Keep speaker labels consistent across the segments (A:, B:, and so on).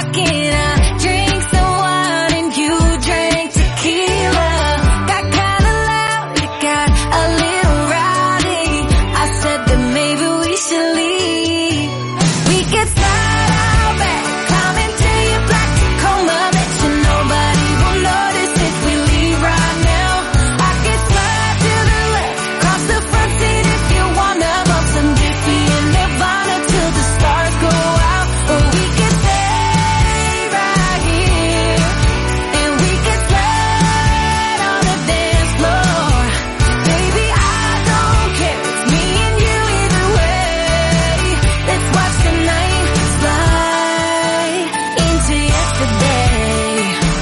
A: talking. I drank some wine and you drank tequila. Got kinda loud, it got a little rowdy. I said that maybe we should leave. We could slide out back, climb into your black Tacoma. Bet you nobody will notice if we leave right now. I could slide to the left, cross the front seat if you wanna bump some Diffie and Nirvana till the stars go out. Or we could stay right here and we could slide on the dance floor. Baby, I don't care, it's me and you either way. Let's watch the night slide into yesterday.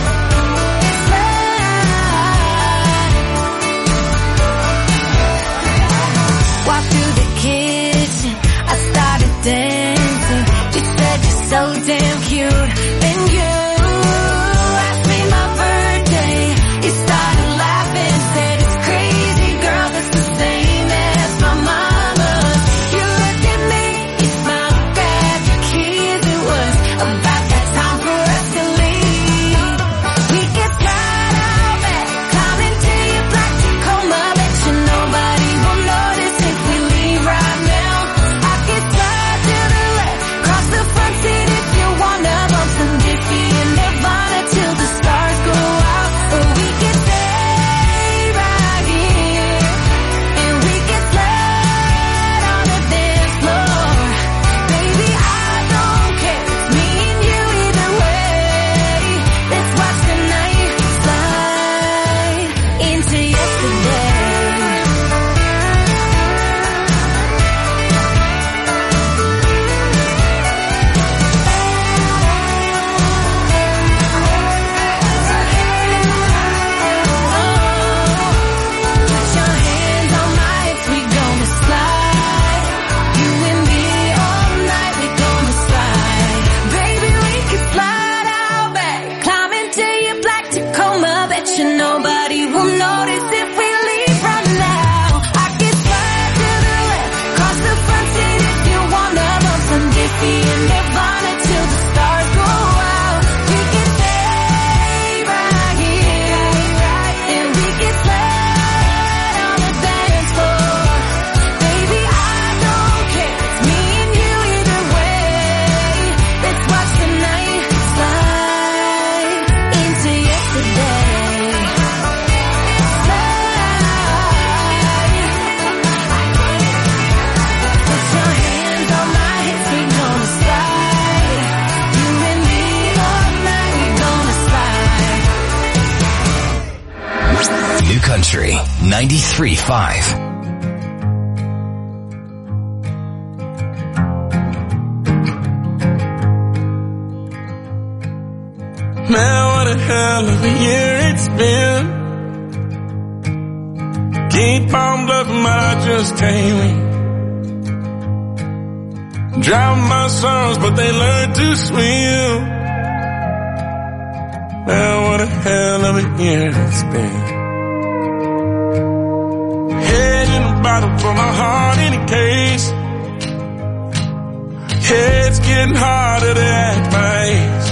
A: Slide. Walk through the kitchen, I started dancing. You said you're so damn cute. Then you asked me my birthday. You started laughing, said it's crazy, girl, that's the same as my mama's. You looked at me, you smiled, grabbed your keys. It was about that time for us to leave. We could slide out back, climb into your black Tacoma. Bet you nobody will notice if we leave right now. I could slide to the left, cross the front seat if you wanna bump some Diffie and Nirvana till the stars go out. Or we could stay right here and we could slide on the dance floor. Baby, I don't care, it's me and you either way. Let's watch the night slide into yesterday. Put your hands on my hips, we gonna slide. You and me all night, we gonna slide. Baby, we could slide out back, climb into your black Tacoma. Bet you nobody will notice if we leave right now. I could slide to the left, cross the front seat if you wanna bump some Diffie and Nirvana till the stars go out. We could stay right here and we could slide on the dance floor. Baby, I don't care, it's me and you either way. Let's watch the night slide into yesterday. Slide. Put your hands on my hips, we gonna slide. You and me all night, we gonna slide.
B: New Country 93.5.
C: Man, what a hell of a year it's been. Keep on bluffing, but I just can't win. Drown my sons, but they learn to swim. Man, what a hell of a year it's been. Head in a bottle for my heart in a case. It's getting harder to act my age.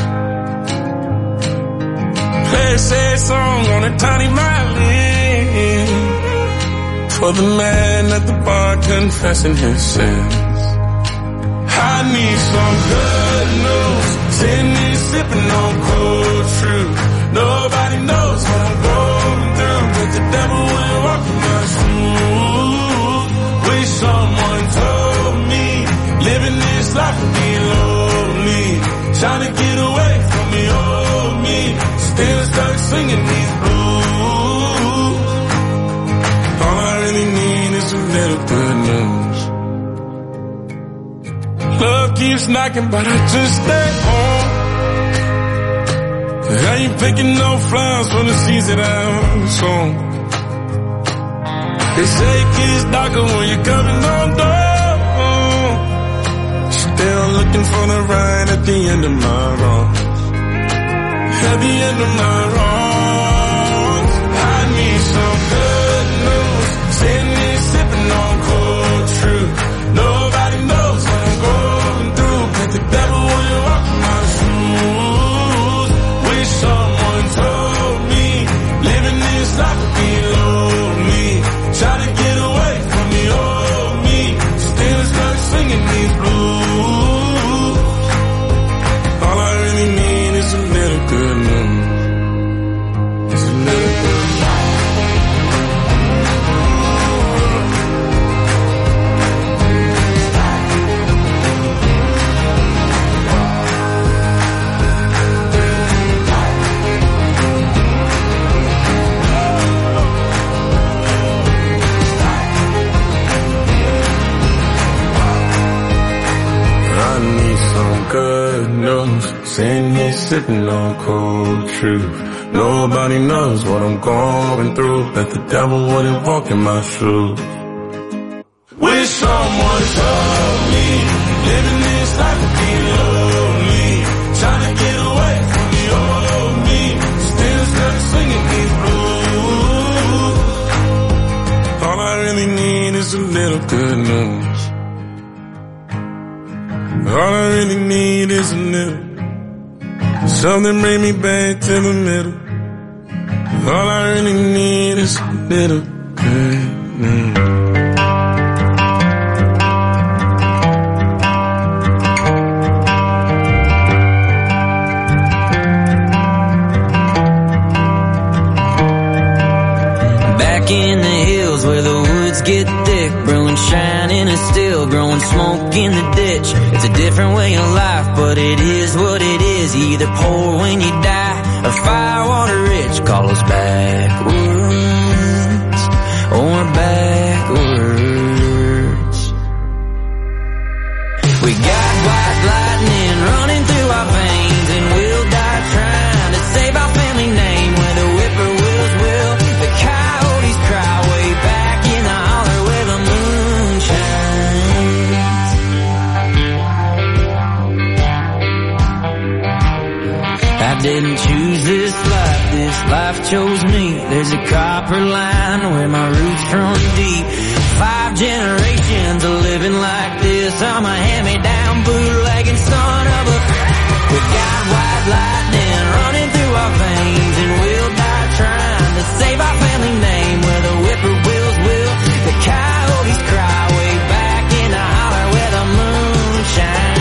C: Play a sad song on a tiny violin for the man at the bar confessing his sins. I need some good news, sitting here sipping on cold truth. Nobody knows what I'm going through, but the devil will walk in my shoes. Wish someone told me living this life would be lonely. Trying to get away from the old me, still stuck singing these blues. All I really need is a little good news. Love keeps knocking, but I just stay home. I ain't picking no flowers for the seeds that I'm sown. They say it gets darker when you're coming on door. Still looking for the right at the end of my wrongs. At the end of my wrongs, I need some good news. Sitting here sipping on cold truth. Nobody knows what I'm going through, but the devil will walk in my shoes. sitting here sipping on cold truth. Nobody knows what I'm going through. Bet the devil wouldn't walk in my shoes. Wish someone told me living this life would be lonely. Trying to get away from the old me. Still stuck singing these blues. All I really need is a little good news. All I really need is a little. Something bring me back to the middle. All I really need is a little good news.
D: Back in the hills where the woods get thick, brewing shining and still growing smoke in the ditch. It's a different way of life, but it is what it is. You either poor when you die or firewater rich. Call us backwards or backwards. We got white lightning running through our veins, and we'll die trying to save our family name. Where the whippoorwills will, the coyotes cry way back in the holler where the moon shines. I didn't choose this life chose me. There's a copper line where my roots run deep. 5 generations of living like this. I'm a hand-me-down bootlegging son of a... We got white lightning running through our veins, and we'll die trying to save our family name. Where the whippoorwills will, the coyotes cry way back in the holler where the moon shines.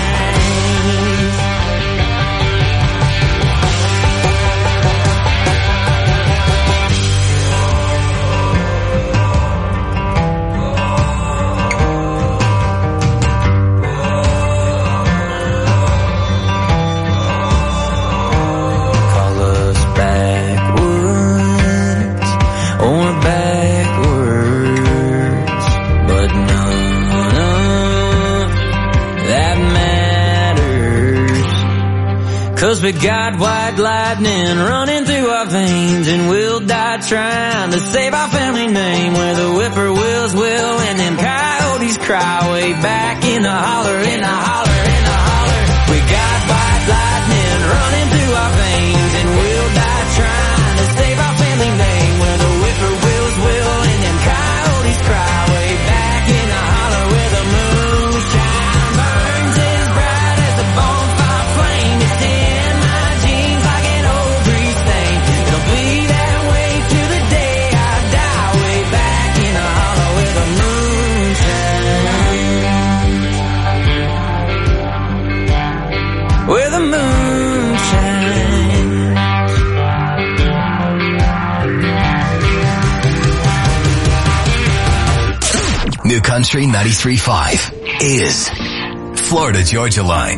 D: Cause we got white lightning running through our veins, and we'll die trying to save our family name. Where the whippoorwills will, and them coyotes cry way back in the holler, in the holler, in the holler. We got white lightning running through our veins, and we'll die trying to save our family name. Where the whippoorwills will, and them coyotes cry way back in the holler where the moonshine burns as bright as a bonfire flame. It's in my jeans like an old grease stain. It'll be that way to the day I die, way back in the holler where the moonshine. Where the moonshine.
B: New Country 93.5 is Florida Georgia Line.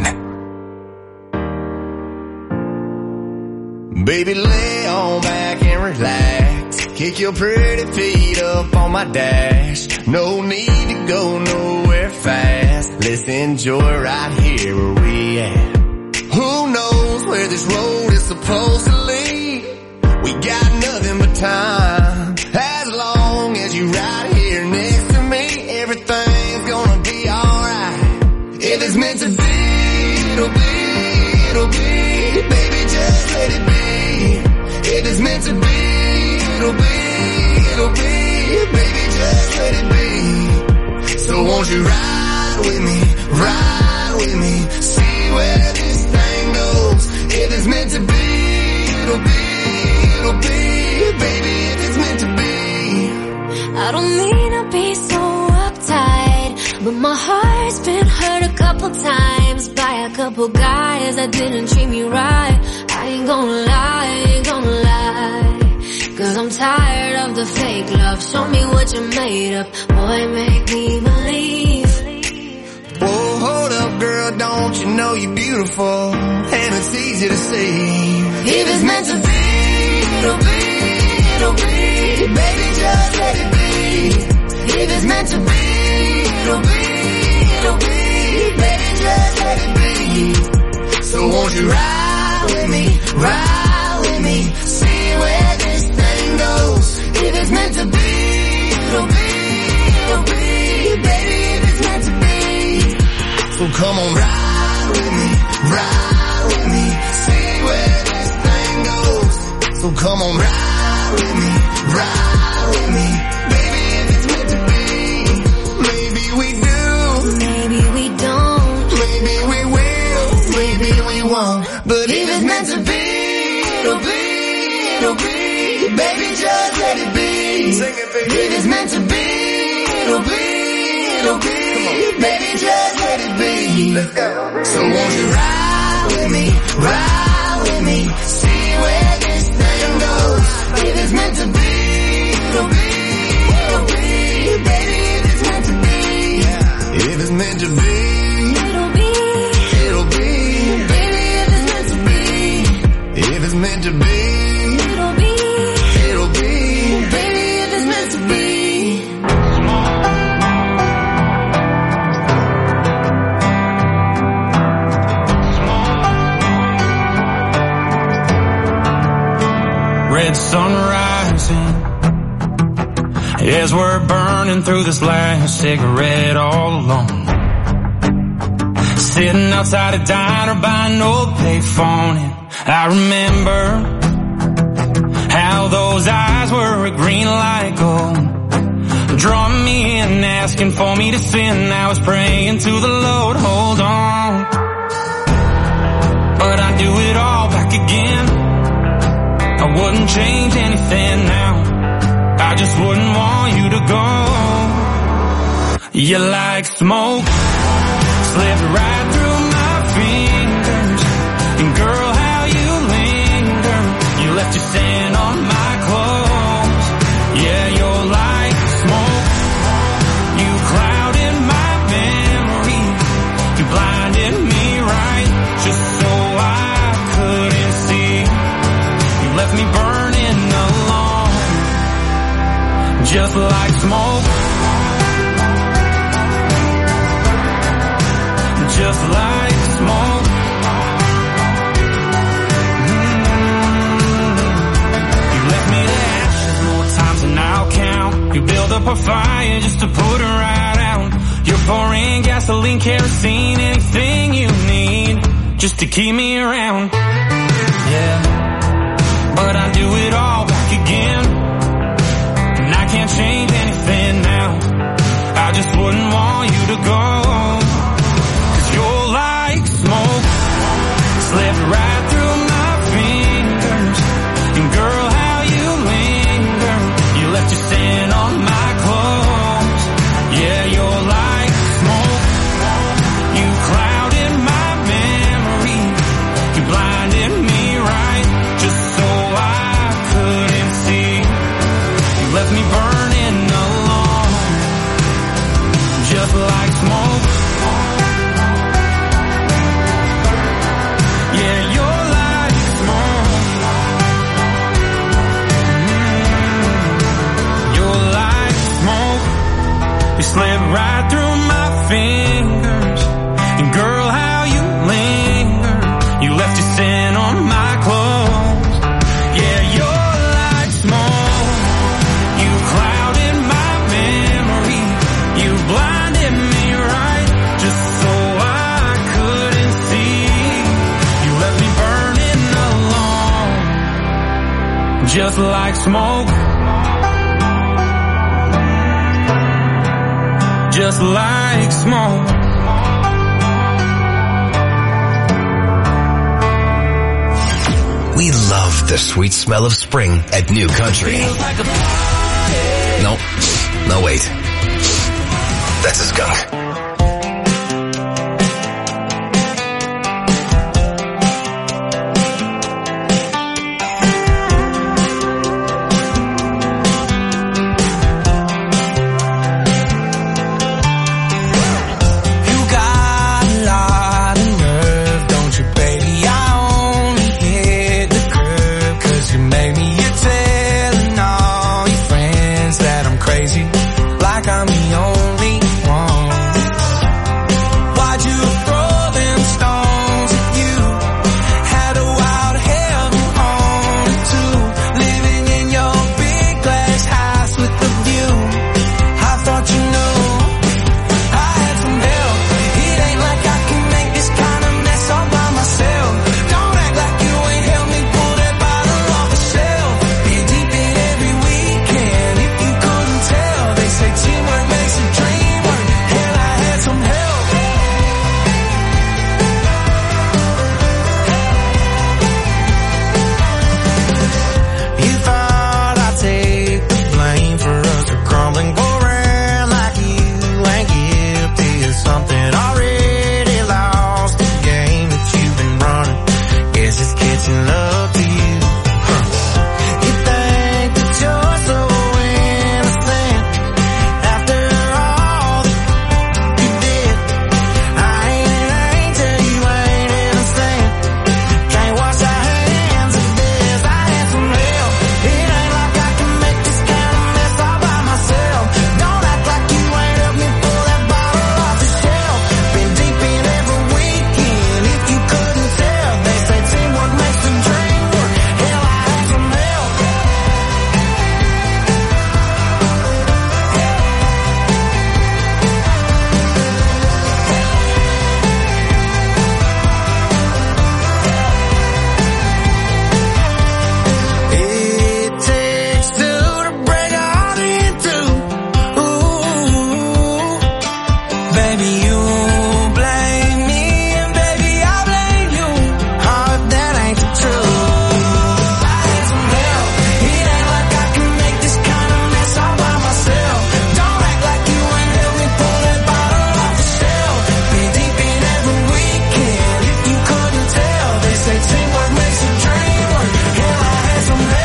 E: Baby, lay on back and relax. Kick your pretty feet up on my dash. No need to go nowhere fast. Let's enjoy right here where we at. Who knows where this road is supposed to lead? We got nothing but time. As long as you right here next to me, everything's gonna be alright. If it's meant to be, it'll be, it'll be. Baby, just let it be. If it's meant to be, it'll be, it'll be. Baby, just let it be. So won't you ride with me, ride with me. See where this thing goes. If it's meant to be, it'll be, it'll be. Baby, if it's meant to be.
A: I don't mean to be so uptight, but my heart's been hurt a couple times by a couple guys that didn't treat me right. I ain't gonna lie, ain't gonna lie. Cause I'm tired of the fake love. Show me what you're made of. Boy, make me believe.
E: Whoa, hold up, girl, don't you know you're beautiful? And it's easy to see.
A: If it's meant to be, it'll be, it'll be. Baby, just let it be. If it's meant to be, it'll be, it'll be. Baby, just let it be.
E: So won't you ride with me, ride with me, see where this thing goes. If it's meant to be, it'll be, it'll be, baby, if it's meant to be. So come on, ride with me, see where this thing goes. So come on, ride with me, baby, if it's meant to be. Maybe we do,
A: Maybe we don't,
E: maybe we will, maybe we won't. But if it's meant to be, it'll be, it'll be, baby, just let it be. Sing it, baby. If it's meant to be, it'll be, it'll be, baby, just let it be. Let's go. So won't you ride with me, see where this thing goes. If it's meant to be, it'll be, it'll be, baby, if it's meant to be. If it's meant to be,
A: it'll be,
E: it'll be,
A: baby, if it's meant to be,
E: if it's meant to be,
A: it'll be,
E: it'll be,
A: baby, if it's meant to be.
D: Red sun rising as we're burning through this last cigarette all alone. Sitting outside a diner by an old payphone, and I remember how those eyes were a green light gold, drawing me in, asking for me to sin. I was praying to the Lord, hold on, but I do it all back again. I wouldn't change anything now, I just wouldn't want you to go. You're like smoke, slipped right through my fingers. And girl, how you linger, you left your scent on my clothes. Yeah, you're like smoke, you clouded my memory, you blinded me right, just so I couldn't see. You left me burning alone, just like smoke, just like smoke. You left me to ashes more times than I'll count. You build up a fire just to put it right out. You're pouring gasoline, kerosene, anything you need just to keep me around. Yeah, but I do it all back again, and I can't change anything now. I just wouldn't want you to go, 'cause you're like smoke, slipped right through my fingers. And girl, how you linger, you left your scent on my clothes. Yeah, you're like smoke, you clouded my memory, you blinded me right, just so I couldn't see. You left me burning alone, just like smoke. Yeah, you're like smoke. You're like smoke. You slid right through my fingers. And girl, how you linger, you left your scent on my clothes. Yeah, you're like smoke, you clouded my memory, you blinded me right, just so I couldn't see. You left me burning alone, just like smoke, just like smoke.
B: We love the sweet smell of spring at New Country. No, wait. That's a skunk.
F: Like I'm the only one.
E: making love to you. You think that you're so innocent after all that you did. I ain't an angel, you ain't innocent. Can't wash our hands of this. I had some help. It ain't like I can make this kind of mess all by myself. Don't act like you ain't helped me pull that bottle off the shelf. Been deep in every weekend, if you couldn't tell. They say teamwork makes the dream work. Hell, I had some help. It takes two to break a heart in two. Ooh, baby, you blame me, and baby, I blame you. Oh, if that ain't the truth. I had some help. It ain't like I can make this kind of mess all by myself. Don't act like you ain't helped me pull that bottle off the shelf. Been deep in every weekend, if you couldn't tell. They say teamwork makes the dream work. Hell, I had some help.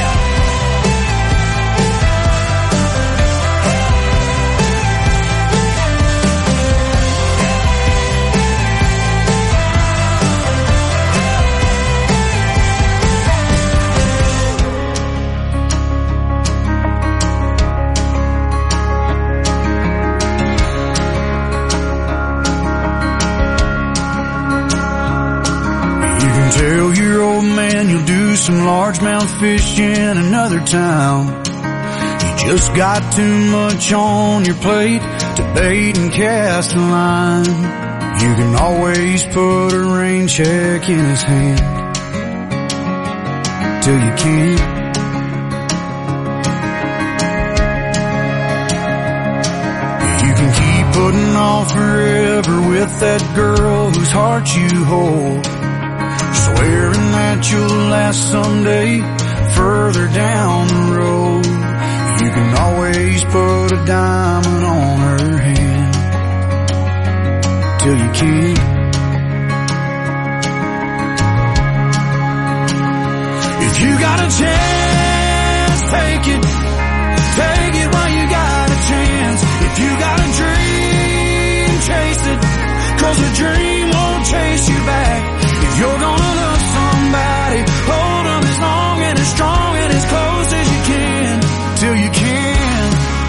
F: You can tell your old man you'll do some largemouth fish in another town. You just got too much on your plate to bait and cast a line. You can always put a rain check in his hand till you can't. You can keep putting off forever with that girl whose heart you hold, swearing that you'll last someday further down the road. You can always put a diamond on her hand till you can't. If you got a chance, take it. Take it while you got a chance. If you got a dream, chase it. 'Cause a dream won't chase you back. If you're gonna love somebody, hold them as long and as strong and as close as you can, till you can.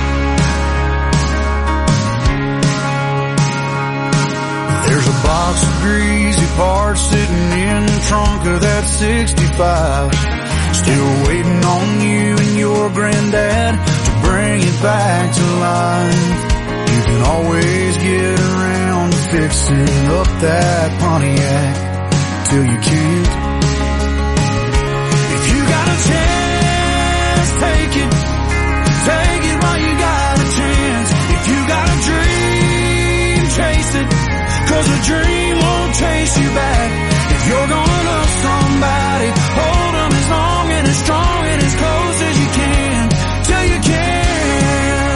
F: There's a box of greasy parts sitting in the trunk of that 65, still waiting on you and your granddad to bring it back to life. You can always get around to fixing up that Pontiac till you can't. If you got a chance, take it. Take it while you got a chance. If you got a dream, chase it. 'Cause a dream won't chase you back. If you're gonna love somebody, hold them as long and as strong and as close as you can, till you can.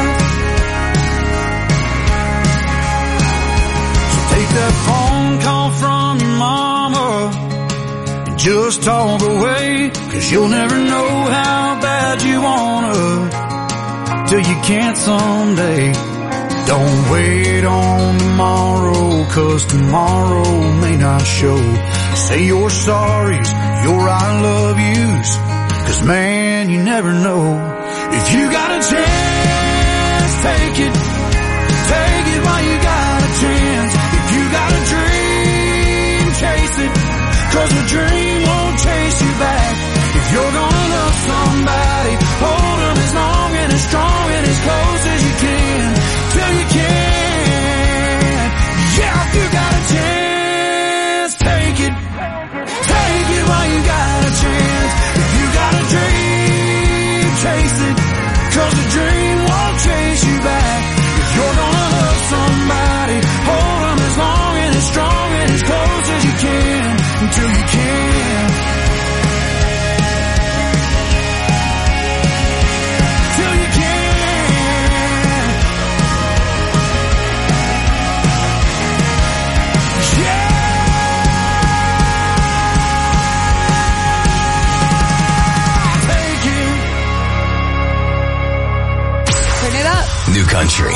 F: So take that phone call from your mama and just talk away. 'Cause you'll never know how bad you wanna till you can't someday. Don't wait on tomorrow, 'cause tomorrow may not show. Say your sorries, your I love yous, 'cause man, you never know. If you got a chance, take it. Take it while you got a chance. If you got a dream, chase it. 'Cause a dream won't chase you back. If you're gonna love somebody, hold them as long and as strong and as close as you can, till you can. Yeah, if you got a chance, take it. Take it while you got a chance. If you got a dream, chase it. 'Cause a dream won't chase you back.
B: country.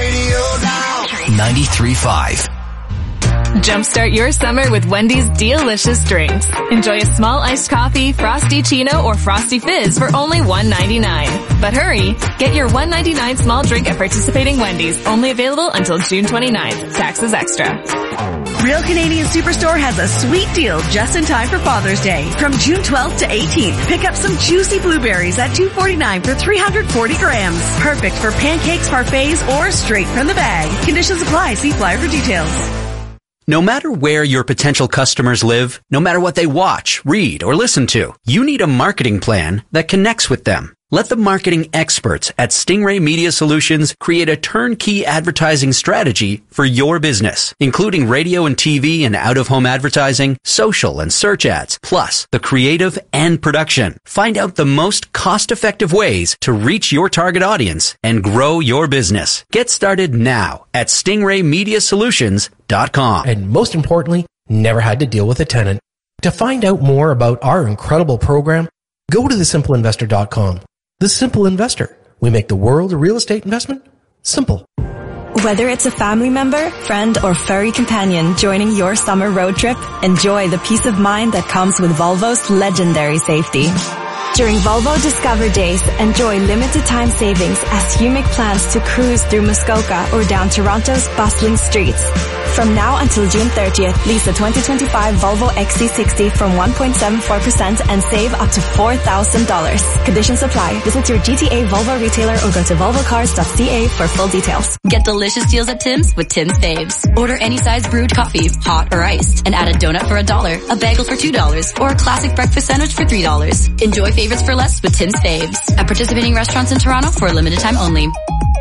B: 93.5.
G: Jumpstart your summer with Wendy's delicious drinks. Enjoy a small iced coffee, frosty chino, or frosty fizz for only $1.99. But hurry, get your $1.99 small drink at participating Wendy's. Only available until June 29th. Taxes extra.
H: Real Canadian Superstore has a sweet deal just in time for Father's Day. From June 12th to 18th, pick up some juicy blueberries at $2.49 for 340 grams. Perfect for pancakes, parfaits, or straight from the bag. Conditions apply. See flyer for details.
I: No matter where your potential customers live, no matter what they watch, read, or listen to, you need a marketing plan that connects with them. Let the marketing experts at Stingray Media Solutions create a turnkey advertising strategy for your business, including radio and TV and out-of-home advertising, social and search ads, plus the creative and production. Find out the most cost-effective ways to reach your target audience and grow your business. Get started now at StingrayMediaSolutions.com.
J: And most importantly, never had to deal with a tenant. To find out more about our incredible program, go to thesimpleinvestor.com. The Simple Investor. We make the world of real estate investment simple.
K: Whether it's a family member, friend, or furry companion joining your summer road trip, enjoy the peace of mind that comes with Volvo's legendary safety. During Volvo Discover Days, enjoy limited time savings as you make plans to cruise through Muskoka or down Toronto's bustling streets. From now until June 30th, lease a 2025 Volvo XC60 from 1.74% and save up to $4,000. Conditions apply. Visit your GTA Volvo retailer or go to volvocars.ca for full details.
L: Get delicious deals at Tim's with Tim's Faves. Order any size brewed coffee, hot or iced, and add a donut for $1, a bagel for $2, or a classic breakfast sandwich for $3. Enjoy favorites for less with Tim's Faves. At participating restaurants in Toronto for a limited time only.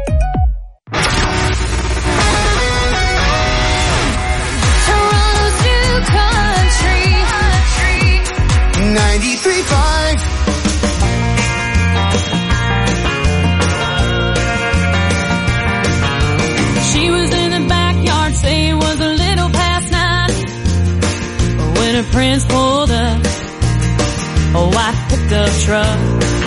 A: Toronto's new country.
E: 93.5.
M: She was in the backyard, say it was a little past 9 when her prince pulled up a white pickup truck.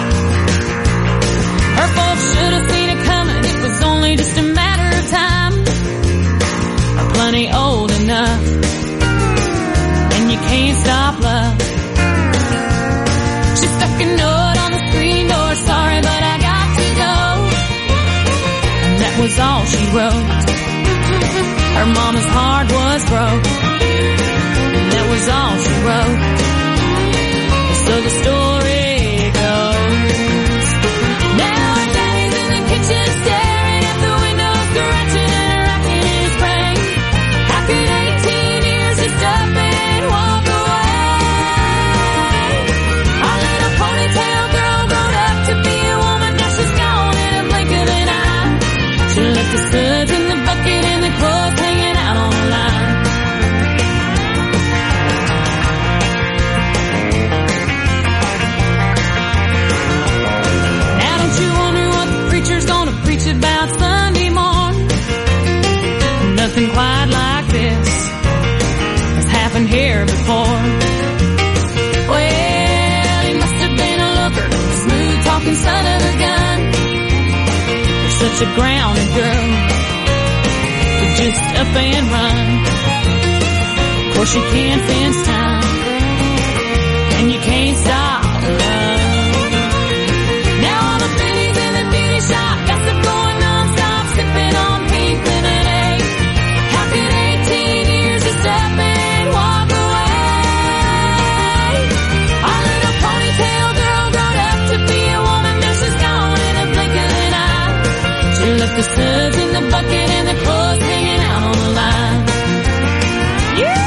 M: Her folks should have seen it coming, it was only just a matter of time. Plenty old enough, and you can't stop love. She stuck a note on the screen door, sorry but I got to go. And that was all she wrote. Her mama's heart was broke, and that was all she wrote. So the story goes, now her daddy's in the kitchen staring at the window, scratching and racking his brain. How could 18 years just up and walk away? Our little ponytail girl grown up to be a woman, now she's gone in a blink of an eye. She left the suds in the bucket and the clothes hanging out on the line. Preacher's gonna preach about Sunday morn. Nothing quite like this has happened here before. Well, he must have been a looker, smooth talking son of a gun. You're such a grounded girl to just up and run. Of course you can't fence time, and you can't stop love. Gossip going non-stop, sipping on pink lemonade. How could 18 years just up and walk away? Our little ponytail girl grown up to be a woman, now she's gone in a blink of an eye. She left the suds in the bucket and the clothes hanging out on the line. Yeah!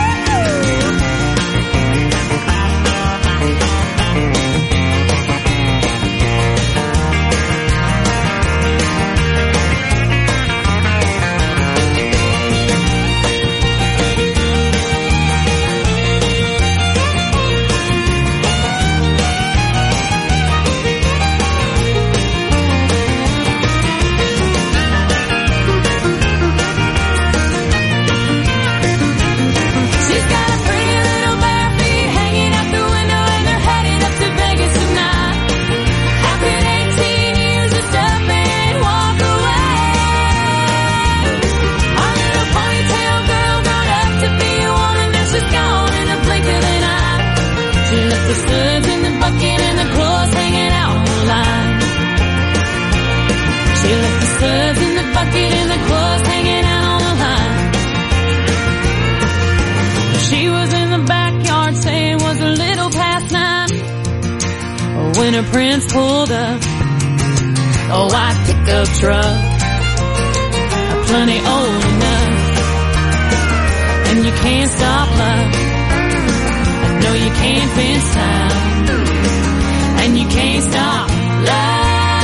M: suds in the bucket and the clothes hanging out on the line. She left the suds in the bucket and the clothes hanging out on the line. She was in the backyard saying it was a little past 9 when her prince pulled up. A white pickup truck, plenty old enough. And you can't stop love. No, you can't fence time. And you can't stop love.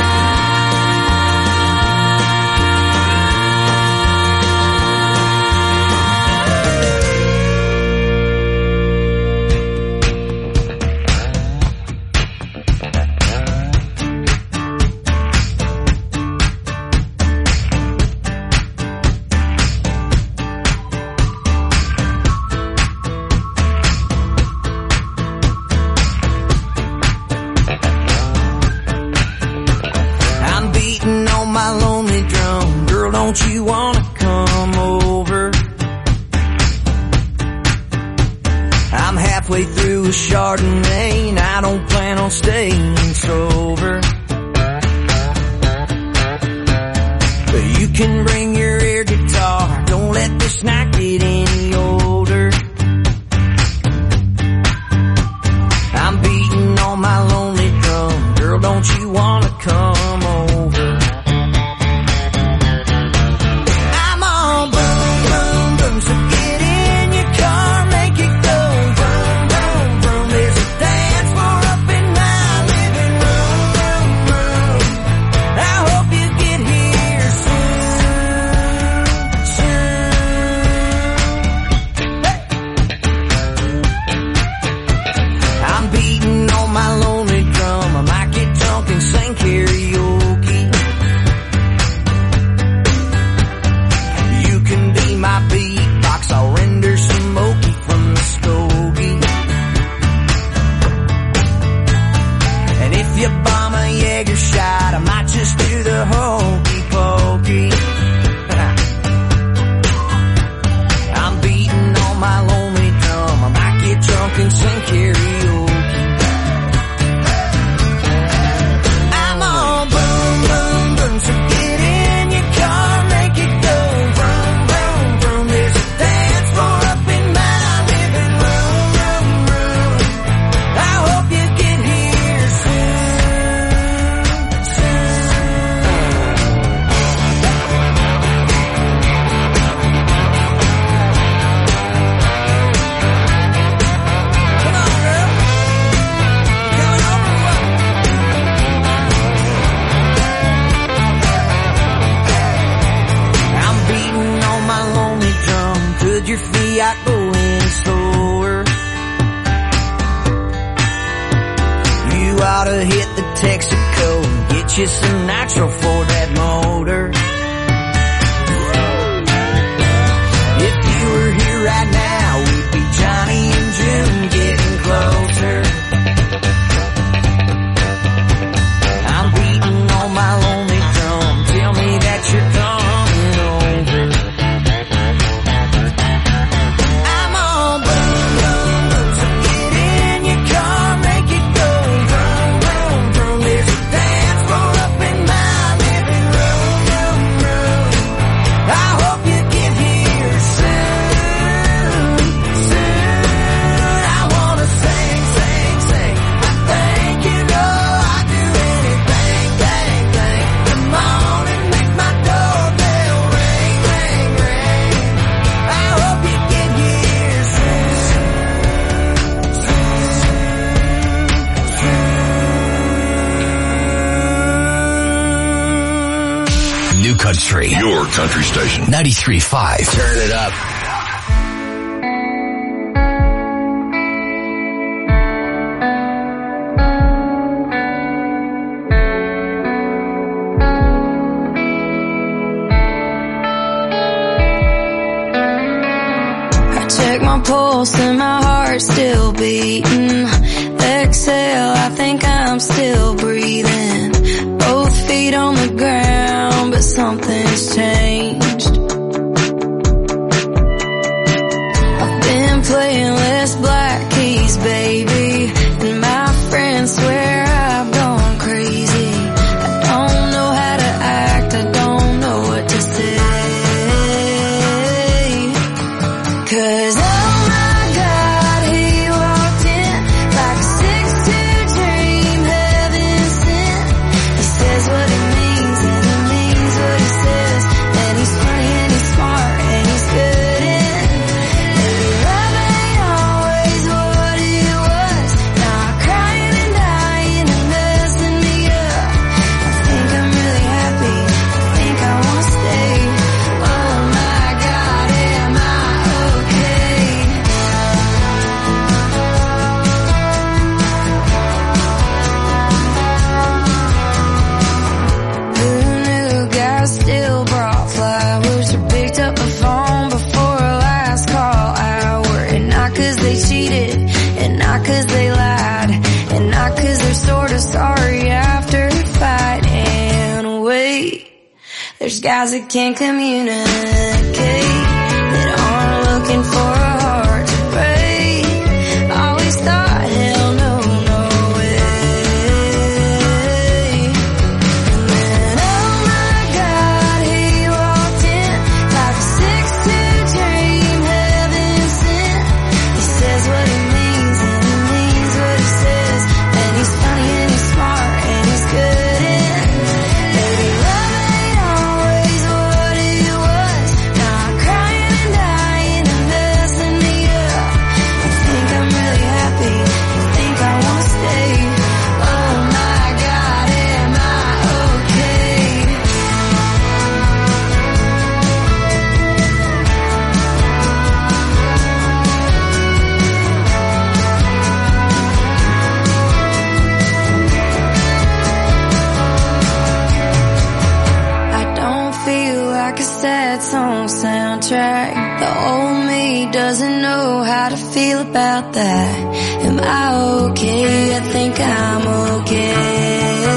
D: Don't you wanna come over? I'm halfway through a Chardonnay and I don't plan on staying sober. But you can bring your air guitar, don't let this night get any older. I'm beating on my lonely drum, girl, don't you wanna come over? So get in your car, make it go vroom, vroom, vroom. There's a dance floor up in my living room, room, room. I hope you get here soon, soon. Hey. I'm beating on my lonely drum. I might get drunk and sing karaoke. You can be my beat. I'll render some Moki from the stogie. And if you bomb a Jaeger shot, I might just do the hokey pokey. I'm beating on my lonely drum. I might get drunk and sing karaoke. I'm on boom, boom, boom. So get in your car, make it go vroom, vroom, vroom. There's a up in my living room, room, room. I hope you get here soon, Come on, girl. You coming over or what? I'm beating on my lonely drum. Could your Fiat go any slower? You ought to hit the Texaco and get you some nitro for that motor. If you were here right now, we'd be Johnny and June getting closer. I'm beating on my lonely drum. Tell me that you're coming over. I'm on boom, boom, boom. So get in your car, make it go vroom, vroom, vroom. There's a dance floor up in my living room, room, room. I hope you get here soon, soon. I wanna sing, sing, sing. I think you know I'd do anything, dang, dang. Come on and make my doorbell ring, ring, ring. I hope you get here soon, soon.
B: New Country.
N: Your country station.
B: 93.5.
E: Turn it up.
A: I check my pulse and my heart's still beating. Exhale, I think I'm still breathing. Both feet on the ground, but something's changed. I've been playing less black keys, baby, and my There's guys that can't communicate, that aren't looking for a heart to break. Always thought, hell no, no way. And then, oh my God, he walked in like a 6'2" dream, heaven sent. He says what he means and he means what he says. And he's funny and he's smart and he's good in. Baby, love ain't always what it was. Now I'm crying and dying and messing me up. You think I'm really happy, you think I wanna stay. Oh my God, am I okay? I don't feel like a sad song soundtrack. The old me doesn't know how to feel about that. Am I okay? I think I'm okay.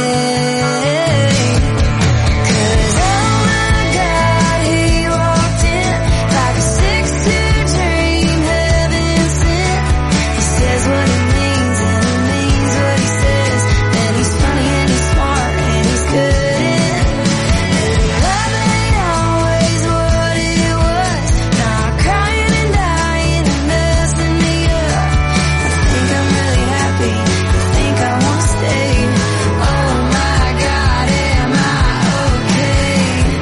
A: 'Cause oh my God, he walked in like a 6'2" dream, heaven sent. He says what he means and he means what he says. And he's funny and he's smart and he's good in. Love ain't always what it was. Now I'm crying and dying and messing me up. I think I'm really happy, I think I wanna stay. Oh my God, am I okay?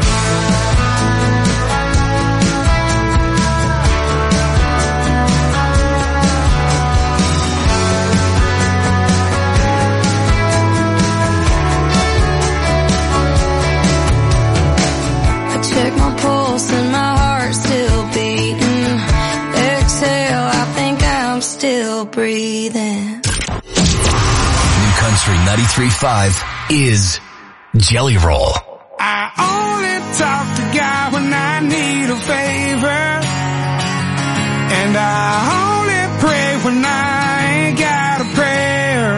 A: I check my pulse and my heart's still beating. Exhale, I think I'm still breathing.
B: New Country 93.5 is Jelly Roll.
C: I only talk to God when I need a favor, and I only pray when I ain't got a prayer.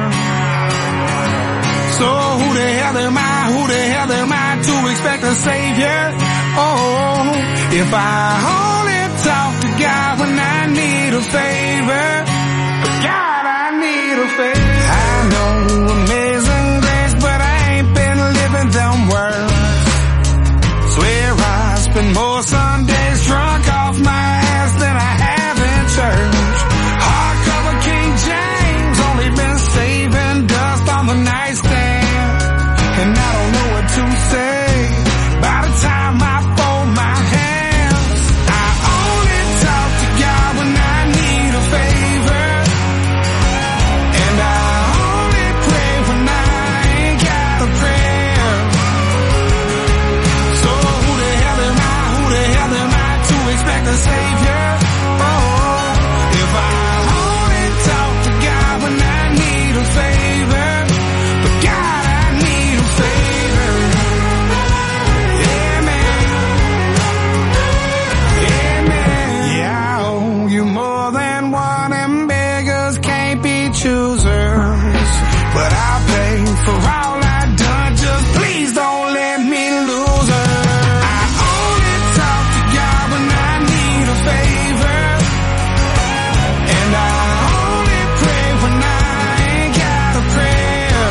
C: So who the hell am I? Who the hell am I to expect a savior? Oh, if I only talk to God when I need a favor, God, I need a favor. I know amazing grace, but I ain't been living them words. Swear I spend more Sundays drunk off my ass than I have in church. Hardcover King James, only been saving dust on the nightstand. And I don't know what to say by the time I fold my hands. I only talk to God when I need a favor, and I only pray when I ain't got a prayer. So who the hell am I? Who the hell am I to expect a savior? Oh, if I only talk to God when I need a favor, but God, I need a favor. Yeah, man. Yeah, man. Yeah, I owe you more than one, and beggars can't be choosers. But I'll pay for all I've done, just please don't let me lose her. I only talk to God when I need a favor, and I only pray when I ain't got a prayer.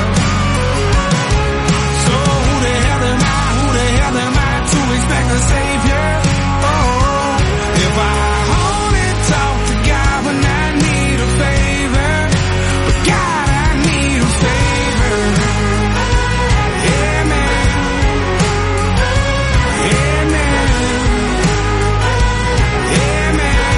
C: So who the hell am I? Who the hell am I to expect a savior? Oh, if I only talk to God when I need a favor, but God, I need a favor. Yeah, man. Yeah, man. Yeah, man.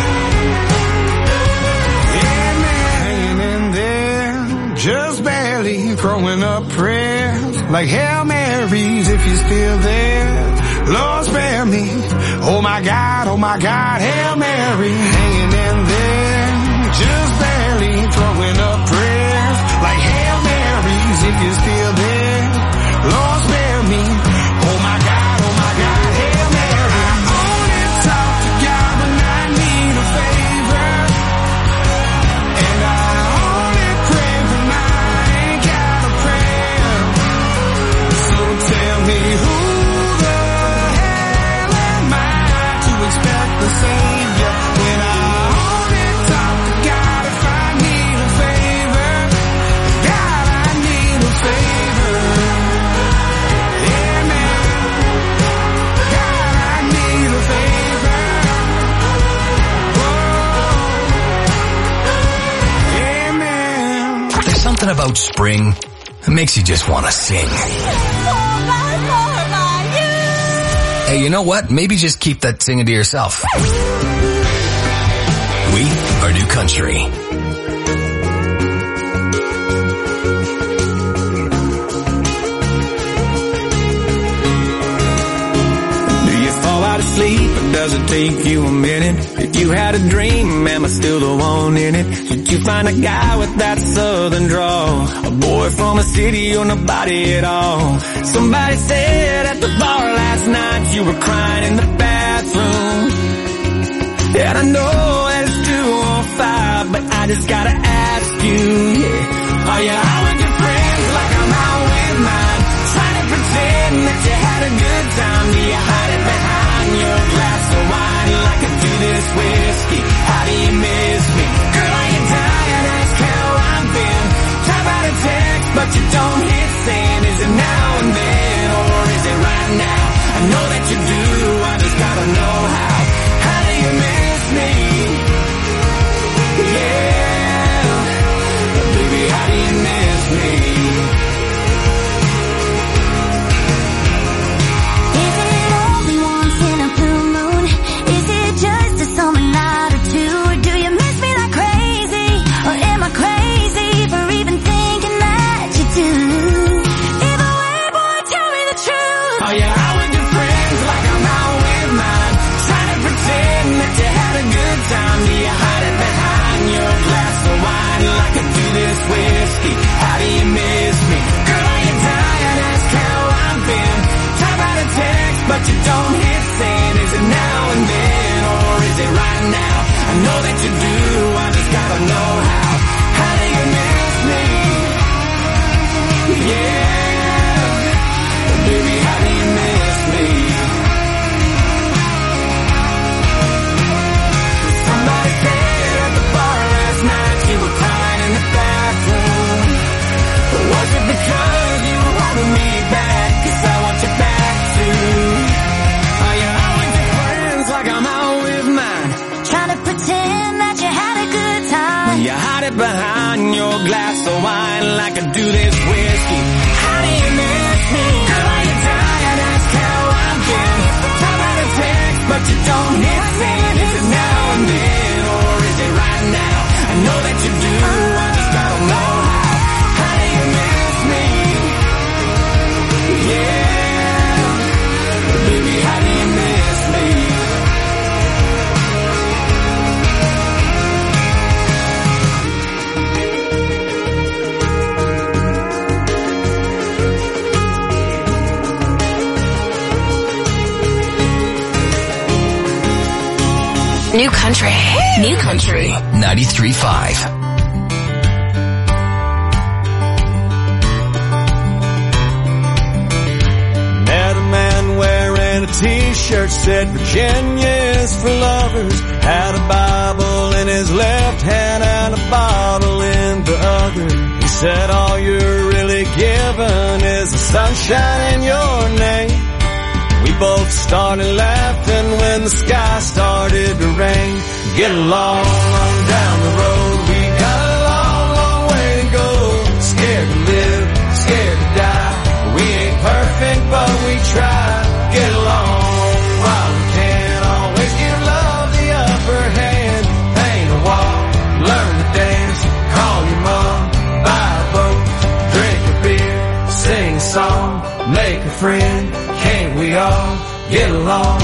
C: Yeah, man. Hanging in there, just barely throwing up prayers like Hail Marys if you're still there. Lord, spare me. Oh my God, Hail Mary. Hanging in there, just barely throwing up prayers like Hail Marys if you're still there. Lord, spare me. Oh my God, Hail Mary. I only talk to God when I need a favor, and I only pray when I ain't got a prayer. So tell me who the
B: something about spring that makes you just want to sing. Hey, you know what? Maybe just keep that singing to yourself. We are New Country.
N: Sleep, or does it take you a minute? If you had a dream, am I still the one in it? Did you find a guy with that southern drawl? A boy from a city or nobody at all? Somebody said at the bar last night you were crying in the bathroom. And I know that it's 2:05, but I just gotta ask you, yeah. Are you out with your friends like I'm out with mine? Trying to pretend that you had a good time. Do you hide it behind your glass of wine like I do this whiskey? How do you miss me? Girl, are you dying? Ask how I've been. Type out a text, but you don't hit send. Is it now and then, or is it right now? I know that you do, I just gotta know how. How do you miss me? Yeah, baby, how do you miss me? Whiskey, how do you miss me? Girl, are you dying? Ask how I've been. Type out a text, but you don't hit send. Is it now and then, or is it right now? I know that you do, I just gotta know how. How do you miss me? Yeah, baby, how do you miss me? Somebody said at the bar last night you were crying in the bathroom. Was it because you were holding me back? 'Cause I want you back too. Are you out with your friends like I'm out with mine?
A: Trying to pretend that you had a good time.
N: When you hide it behind your glass of wine like I do this whiskey. How do you miss me? Girl, are you dying? Ask how I've been. Type out a text, but you don't hit send. Is it now and then, or is it right now? I know that you do, I just gotta know how. How do you miss me? Yeah, baby, how do you miss me?
G: New Country.
L: New Country.
B: 93.5.
N: Met a man wearing a t-shirt, said Virginia is for lovers. Had a Bible in his left hand and a bottle in the other. He said all you're really given is the sunshine in your name. We both started laughing when the sky started to rain. Get along on down the road, we got a long, long way to go. Scared to live, scared to die. We ain't perfect, but we try. Get along while we can. Always give love the upper hand. Paint a wall, learn to dance. Call your mom, buy a boat, drink a beer, sing a song, make a friend. Can't we all get along?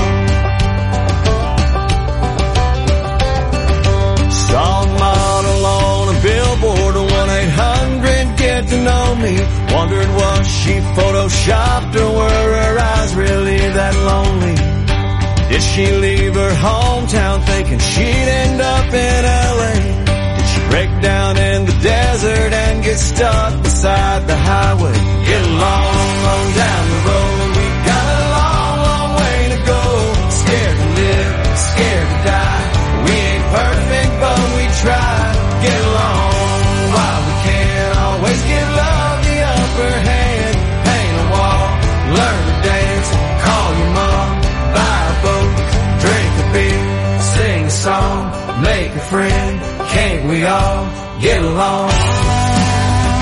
N: Saw a model on a billboard, 1-800-GET-TO-KNOW me. Wondered was she photoshopped or were her eyes really that lonely? Did she leave her hometown thinking she'd end up in LA? Did she break down in the desert and get stuck beside the highway? Get along on down the road. Scared to live, scared to die. We ain't perfect, but we try. Get along while we can. Always give love the upper hand. Paint a wall, learn to dance. Call your mom, buy a boat, drink a beer, sing a song, make a friend. Can't we all get along?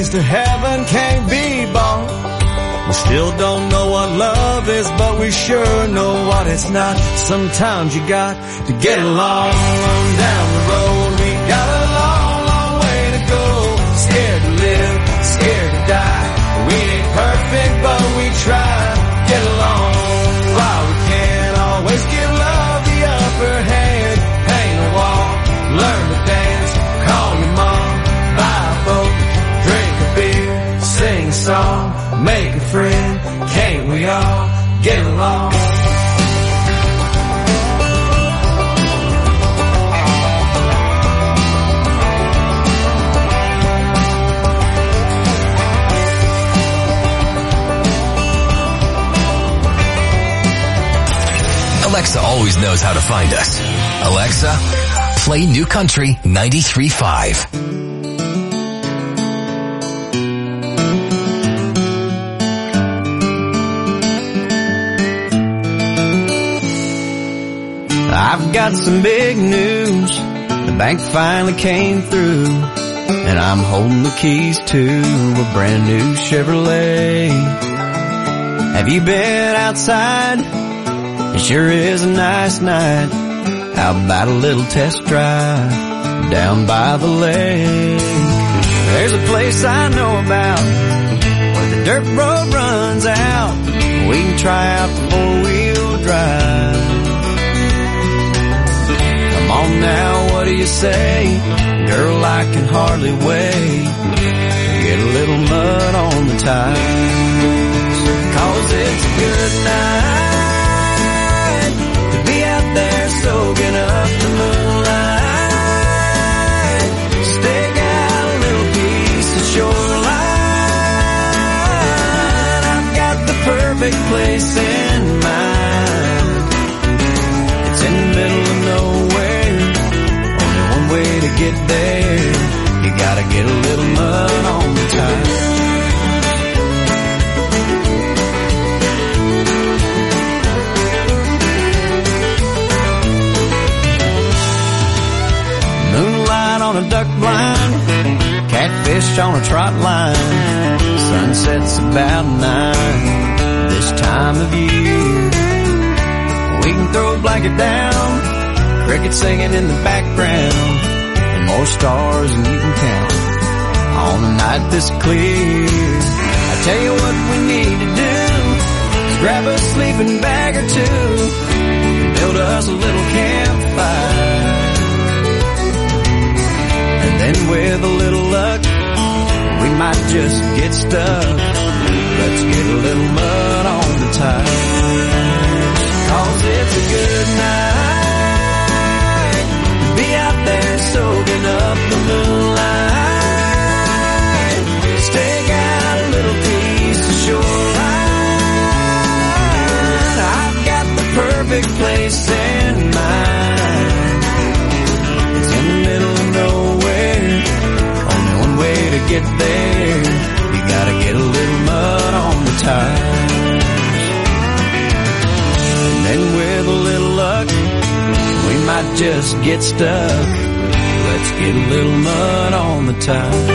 N: tickets to heaven can't be bought. We still don't know what love is, but we sure know what it's not. Sometimes you got to get along on down the road. We got a long, long way to go. Scared to live, scared to die. We ain't perfect, but we try. Get along while we can. Always give love the upper hand. Paint a wall, learn to dance. Call your mom, buy a boat, drink a beer, sing a song, make a friend. Can't we all get along?
B: Alexa always knows how to find us. Alexa, play New Country 93.5.
D: I've got some big news. The bank finally came through, and I'm holding the keys to a brand new Chevrolet. Have you been outside? It sure is a nice night. How about a little test drive down by the lake? There's a place I know about where the dirt road runs out. We can try out the four-wheel drive. Come on now, what do you say? Girl, I can hardly wait to get a little mud on the tires. 'Cause it's a good night to be out there soaking up the moonlight. Stake out a little piece of shoreline. I've got the perfect place in mind. It's in the middle of nowhere. Only one way to get there. You gotta get a little mud on the tires. Moonlight on a duck blind, catfish on a trot line. Sunset's about 9 this time of year. We can throw a blanket down, crickets singing in the background, and more stars than you can count on a night this clear. I tell you what we need to do is grab a sleeping bag or two and build us a little campfire. And then with a little luck, we might just get stuck. Let's get a little mud on the tires. 'Cause it's a good night to be out there soaking up the moonlight. Stake out a little piece of shoreline. I've got the perfect place in mind. It's in the middle of nowhere. Only one way to get there. You gotta get a little mud on the tires. And then with a little luck, we might just get stuck. Let's get a little mud on the tires.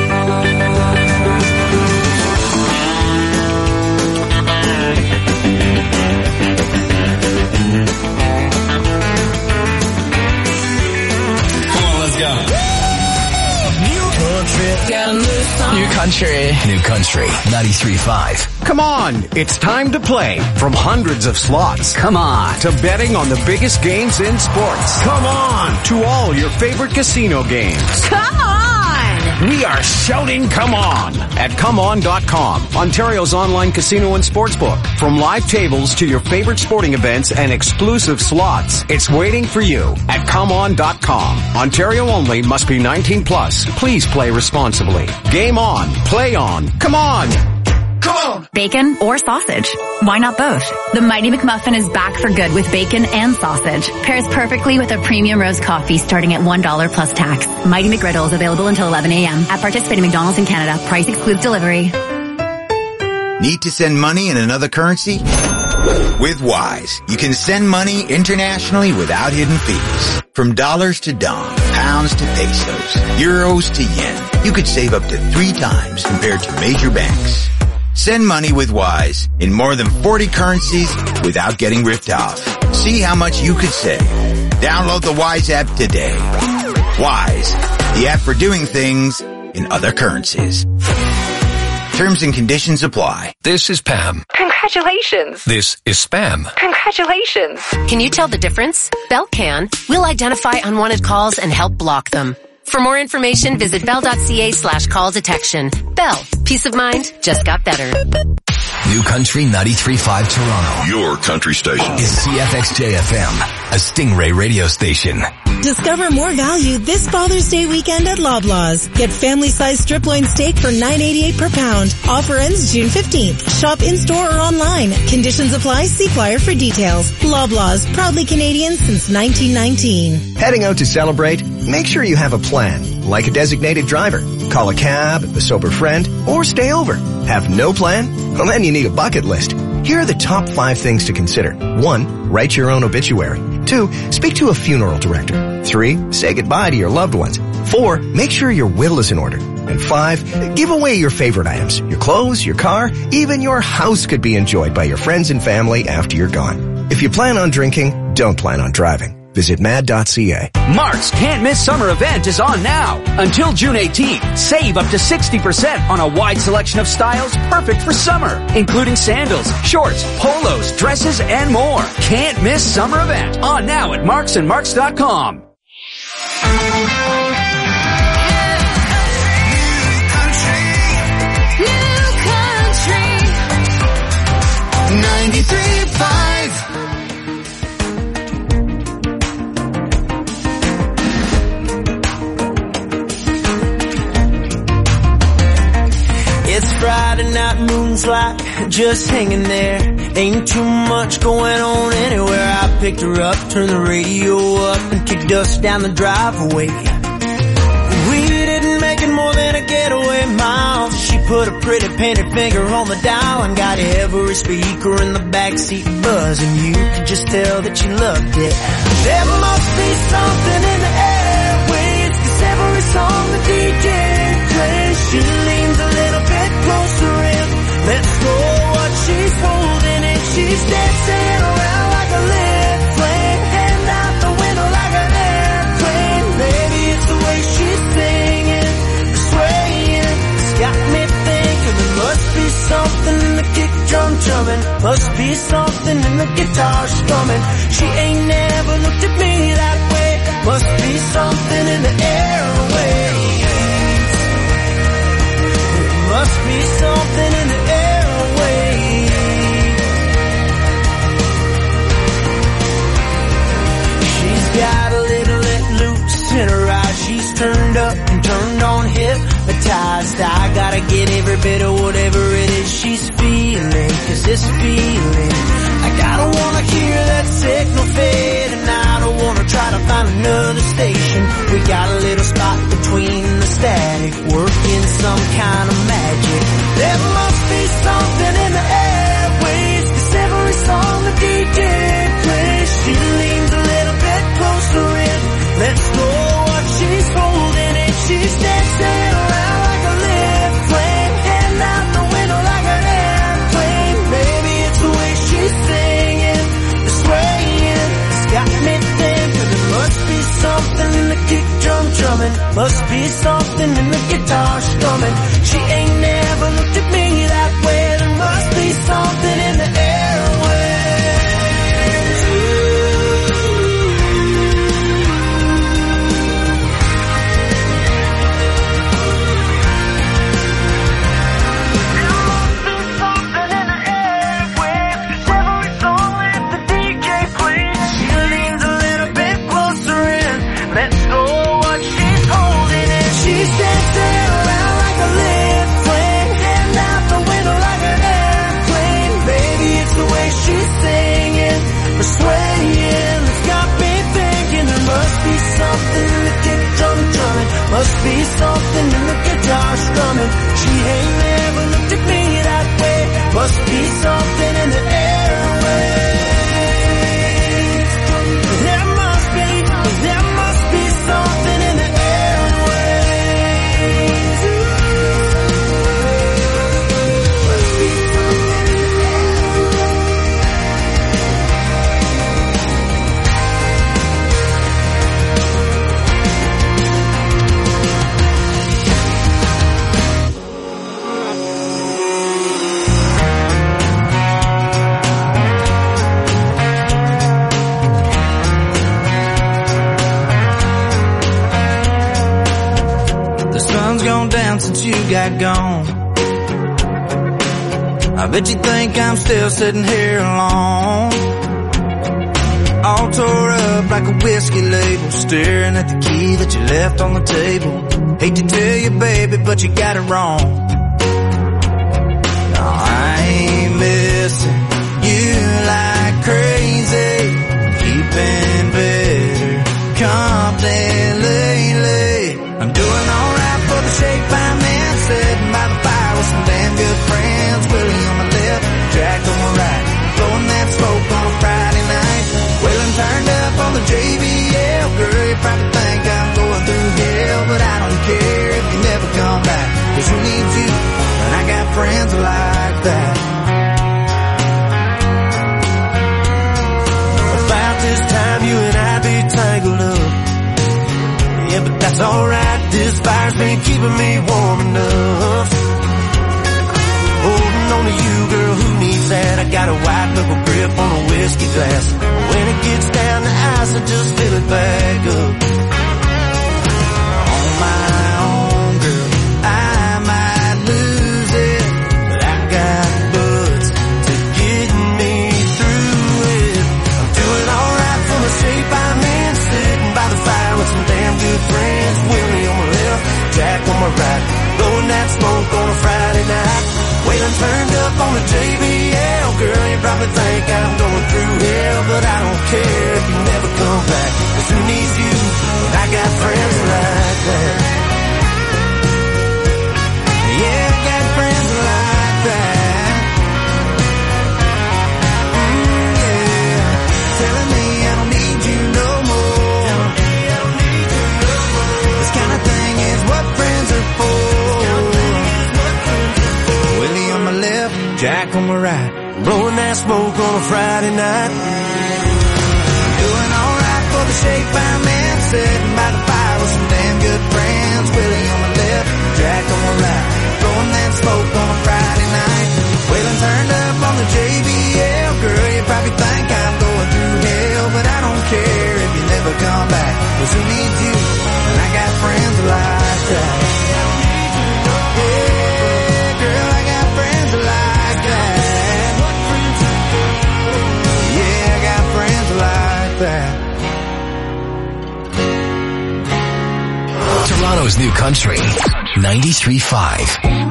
B: New Country. New Country 93.5.
O: Come on, it's time to play. From hundreds of slots.
I: Come on.
O: To betting on the biggest games in sports. Come on. To all your favorite casino games.
H: Come on!
O: We are shouting come on at ComeOn.com, Ontario's online casino and sportsbook. From live tables to your favorite sporting events and exclusive slots, it's waiting for you at ComeOn.com. Ontario only, must be 18 plus. Please play responsibly. Game on. Play on. Come on. Come on!
P: Bacon or sausage? Why not both? The Mighty McMuffin is back for good with bacon and sausage. Pairs perfectly with a premium roast coffee starting at $1 plus tax. Mighty McGriddle is available until 11 a.m. at participating McDonald's in Canada. Price excludes delivery.
Q: Need to send money in another currency? With Wise, you can send money internationally without hidden fees. From dollars to dong, pounds pounds to pesos, euros to yen. You could save up to 3 times compared to major banks. Send money with Wise in more than 40 currencies without getting ripped off. See how much you could save. Download the Wise app today. Wise, the app for doing things in other currencies. Terms and conditions apply.
B: This is Pam.
R: Congratulations.
B: This is Spam.
R: Congratulations.
S: Can you tell the difference? Bell can. We'll identify unwanted calls and help block them. For more information, visit bell.ca/call detection. Bell. Peace of mind just got better.
B: New Country 93.5 Toronto.
T: Your country station.
B: Is CFXJ-FM, a Stingray radio station.
U: Discover more value this Father's Day weekend at Loblaws. Get family-sized strip loin steak for $9.88 per pound. Offer ends June 15th. Shop in-store or online. Conditions apply. See flyer for details. Loblaws, proudly Canadian since 1919.
V: Heading out to celebrate? Make sure you have a plan, like a designated driver. Call a cab, a sober friend, or stay over. Have no plan? Well, then you need a bucket list. Here are the top 5 things to consider. 1, write your own obituary. 2, speak to a funeral director. 3, say goodbye to your loved ones. 4, make sure your will is in order. And 5, give away your favorite items. Your clothes, your car, even your house could be enjoyed by your friends and family after you're gone. If you plan on drinking, don't plan on driving. Visit mad.ca.
I: Mark's Can't Miss Summer event is on now. Until June 18th, save up to 60% on a wide selection of styles perfect for summer, including sandals, shorts, polos, dresses, and more. Can't Miss Summer event on now at marksandmarks.com.
A: New Country 93.5.
D: It's Friday night, moon's like just hanging there. Ain't too much going on anywhere. I picked her up, turned the radio up, and kicked dust down the driveway. We didn't make it more than a getaway mile. She put a pretty painted finger on the dial and got every speaker in the backseat buzzing. You could just tell that she loved it. There must be something in the airwaves, 'cause every song the DJ plays, she leans a little bit closer in. Let's go what she's holding, and she's dancing around like a lit flame, hand out the window like an airplane. Maybe it's the way she's singing, swaying. It's got me thinking there must be something in the kick drum drumming, must be something in the guitar strumming. She ain't never looked at me that way. Must be something in the airwaves. Must be something in the airwaves. She's got a little let loose in her eyes. She's turned up and turned on, hypnotized. I gotta get every bit of whatever it is she's feeling, 'cause this feeling, I gotta wanna hear that signal fade, and I don't wanna try to find another station. We got a little spot between the static, working some kind of magic. There must be something in the airwaves, 'cause every song the DJ plays, she leans a little bit closer in. Let's go what she's holding, and she's dancing around like a lit flame, hand out the window like an airplane. Maybe it's the way she's singing, swaying. It's got me thinking there must be something in the kick drum drumming, must be something in the guitar strumming. She ain't never looked at me that way. There must be something in the airwaves. There must be something in the airwaves, 'cause every song that the DJ plays, she leans a little bit closer in. Let's go what she's holding, and she's dancing around like a lit flame, hand
F: gone down since you got gone. I bet you think I'm still sitting here alone, all tore up like a whiskey label, staring at the key that you left on the table. Hate to tell you, baby, but you got it wrong. No, I ain't missing you like crazy, keeping better company lately. I'm doing alright for the shape I'm in, sitting by the fire with some damn good friends. Willie on my left, Jack on my right, blowing that smoke on a Friday night. Waylon turned up on the JBL. Girl, you probably think I'm going through hell, but I don't care if you never come back, 'cause who needs you when I got friends like that? About this time you and I be tangled up, yeah, but that's alright. This fire's been keeping me warm enough. Holding on to you, girl, who needs that? I got a white knuckle grip on a whiskey glass. When it gets down to ice, I just fill it back up. On my own, girl, I might lose it, but I got buds to get me through it. I'm doing alright for the shape I'm in, sitting by the fire with some damn good friends. Willie on my left, Jack on my right, blowing that smoke on a Friday night. Waylon turned up on the JBL. Girl, you probably think I'm going through hell, but I don't care if you never come back, 'cause who needs you when I got friends like that? Yeah, I got friends like that. Yeah, telling me I don't need you no more. This kind of thing is what friends are for. Willie on my left, Jack on my right, blowing that smoke on a Friday night. Doing alright for the shape I'm in, sitting by the fire with some damn good friends. Willie on my left, Jack on my right, blowing that smoke on a Friday night. Waylon turned up on the JBL. Girl, you probably think I'm going through hell, but I don't care if you never come back, 'cause who needs you when I got friends like that?
B: Toronto's new country, 93.5.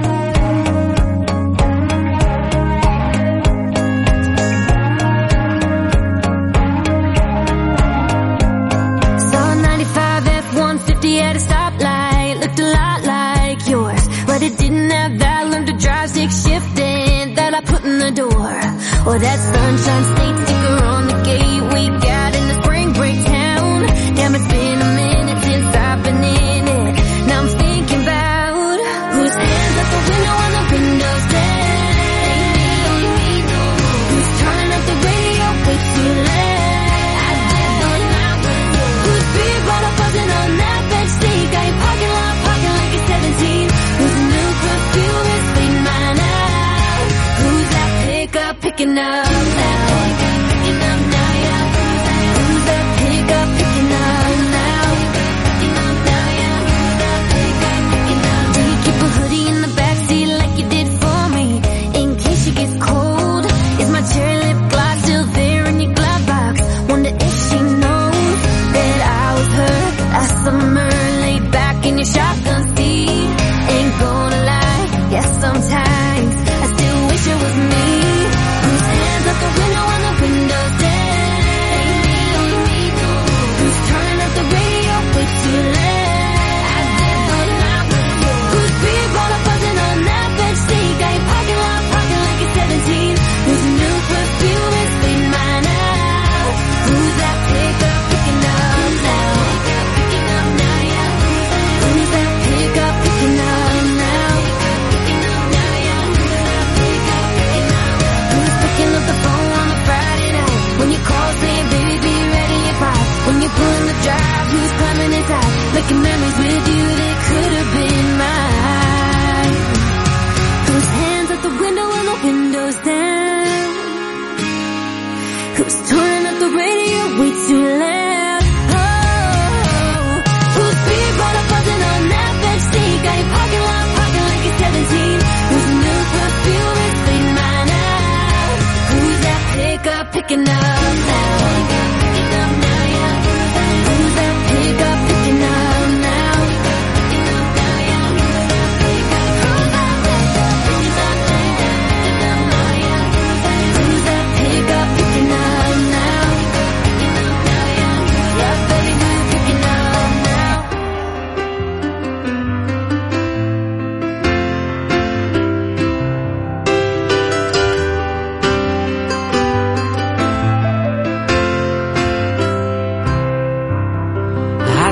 A: Saw 95 F-150 at a stoplight, looked a lot like yours, but it didn't have that learn to drive stick shifting that I put in the door. Or that sunshine state sticker on the gate we got in the spring break town. Damn, it's been a minute since I've been in it. Now I'm thinking about whose hands up the window on the windows down. Who's turning up the radio way too loud. Whose beer bottle buzzing on that bench seat. Got your parking lot parking like you're 17. Whose new perfume is clean mine out. Who's that pickup picking up? That pickup picking up now, yeah. Who's that pickup picking up now? Picking up now, yeah. Who's that pickup picking up? Do you keep a hoodie in the backseat like you did for me, in case you get cold? Is my cherry lip gloss still there in your glove box? Wonder if she knows that I was her last summer, laid back in your shotgun seat. Ain't gonna lie, yes, sometimes I still wish it was me. Whose hands up the window on the windows down. Who's turning up the radio way too loud. Whose beer bottle buzzing on that bench seat. Got your parking lot parking like you're 17. Whose new perfume is clean mine out. Who's that pickup picking up now? Picking up now, yeah. Who's that pickup picking up now? Picking up now, yeah. Who's that pickup picking up? Who's picking up the phone on a Friday night when you call saying, baby, be ready at 5? When you're pulling the drive, who's climbing inside, making memories with you that could have been mine? Whose hands at the window and the windows down? Who's turning up the radio way too loud? Oh, whose beer bottle buzzing on that bench seat. Got your pocket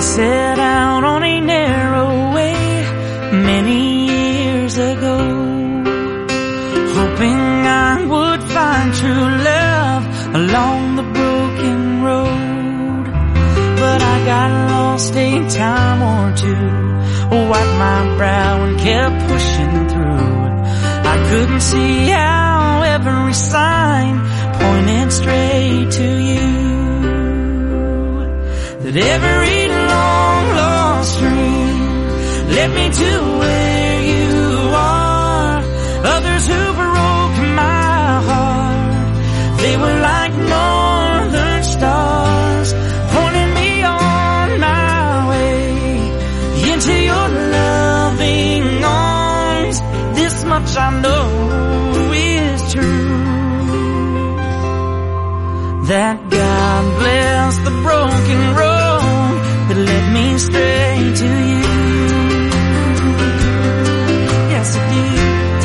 D: set out on a narrow way many years ago, hoping I would find true love along the broken road. But I got lost a time or two, wiped my brow and kept pushing through. I couldn't see how every sign pointed straight to you. That every long lost dream led me to where you are. Others who broke my heart, they were like northern stars, pointing me on my way into your loving arms. This much I know is true, that God bless the broken road that led me straight to you. Yes, it did.